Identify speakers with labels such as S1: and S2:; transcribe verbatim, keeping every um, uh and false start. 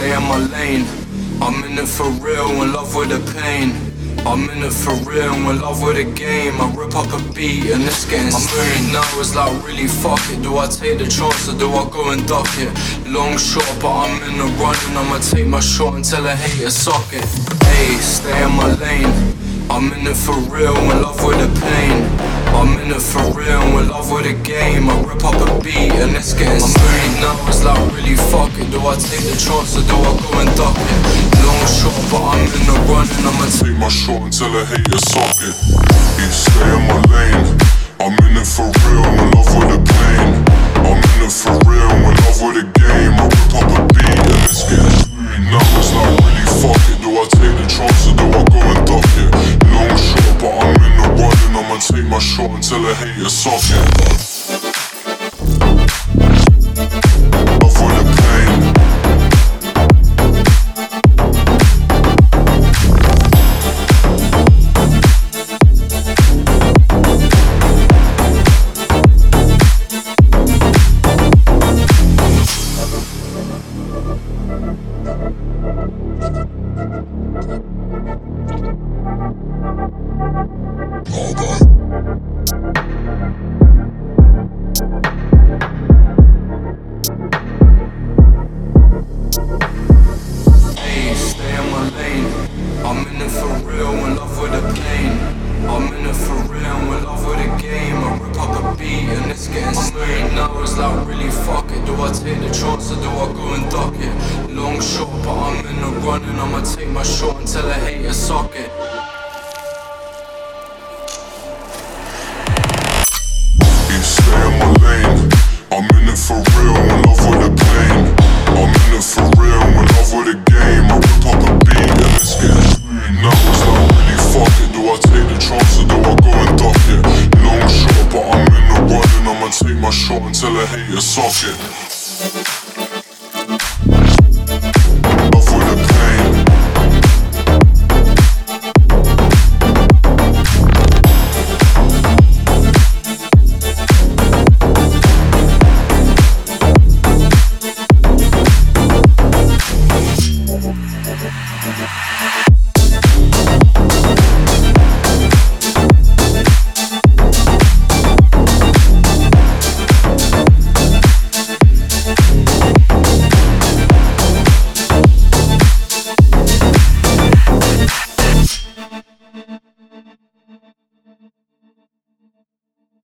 S1: stay in my lane. I'm in it for real, in love with the pain. I'm in it for real, in love with the game. I rip up a beat and it's getting smooth. Now it's like really fuck it. Do I take the chance or do I go and duck it? Long shot but I'm in the running. I'ma take my shot until I hate a socket. Hey, stay in my lane. I'm in it for real, in love with the pain. I'm in it for real, in love with the game. I rip up a beat and it's getting smooth. Now it's like really fuck it. Do I take the chance or do I go and duck it? Long shot but I'm in the running. I'ma take my shot until I hit a socket. You stay in my lane. I'm in it for real, in love with the pain. I'm in it for real, in love with the game. I rip up a beat and it's getting smooth. Now it's like really fuck it. Do I take the chance or do I go and duck it? Long shot but I'm in the running. I'ma take my shot until I hit a socket. Love with the pain. I'm in it for real, in love with the pain. I'm in it for real, in love with the game. I rip up a beat and it's getting smooth. Now it's like really fuck it. Do I take the chance or do I go and duck it? Long shot but I'm in the running. I'ma take my shot until I hate a socket. You stay in my lane. I'm in it for real, in love with the pain. I'm in it for real, in love with the game. I rip up a beat and it's getting smooth. Now it's like really fuck it. Do I take the chance or do I go and duck it? Long shot but I'm in the running. I'ma take my shot until I hit a socket.